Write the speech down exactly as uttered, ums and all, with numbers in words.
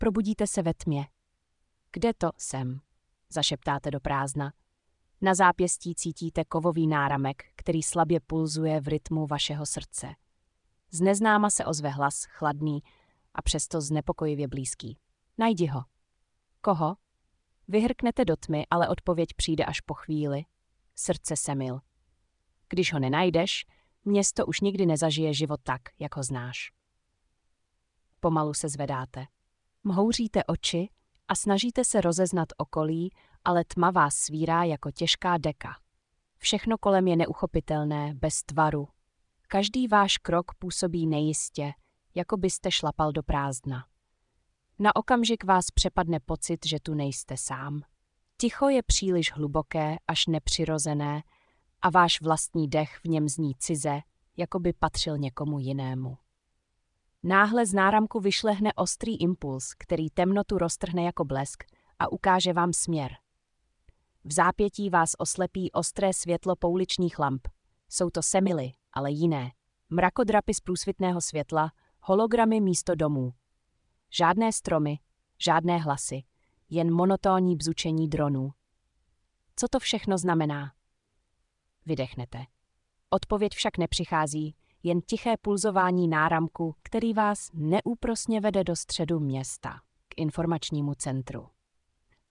Probudíte se ve tmě. Kde to jsem? Zašeptáte do prázdna. Na zápěstí cítíte kovový náramek, který slabě pulzuje v rytmu vašeho srdce. Z neznáma se ozve hlas, chladný a přesto znepokojivě blízký. Najdi ho. Koho? Vyhrknete do tmy, ale odpověď přijde až po chvíli. Srdce Semil. Když ho nenajdeš, město už nikdy nezažije život tak, jak ho znáš. Pomalu se zvedáte. Mhouříte oči a snažíte se rozeznat okolí, ale tma vás svírá jako těžká deka. Všechno kolem je neuchopitelné, bez tvaru. Každý váš krok působí nejistě, jako byste šlapal do prázdna. Na okamžik vás přepadne pocit, že tu nejste sám. Ticho je příliš hluboké, až nepřirozené a váš vlastní dech v něm zní cize, jako by patřil někomu jinému. Náhle z náramku vyšlehne ostrý impuls, který temnotu roztrhne jako blesk a ukáže vám směr. V zápětí vás oslepí ostré světlo pouličních lamp. Jsou to semily, ale jiné. Mrakodrapy z průsvitného světla, hologramy místo domů. Žádné stromy, žádné hlasy, jen monotónní bzučení dronů. Co to všechno znamená? Vydechnete. Odpověď však nepřichází, jen tiché pulzování náramku, který vás neúprosně vede do středu města, k informačnímu centru.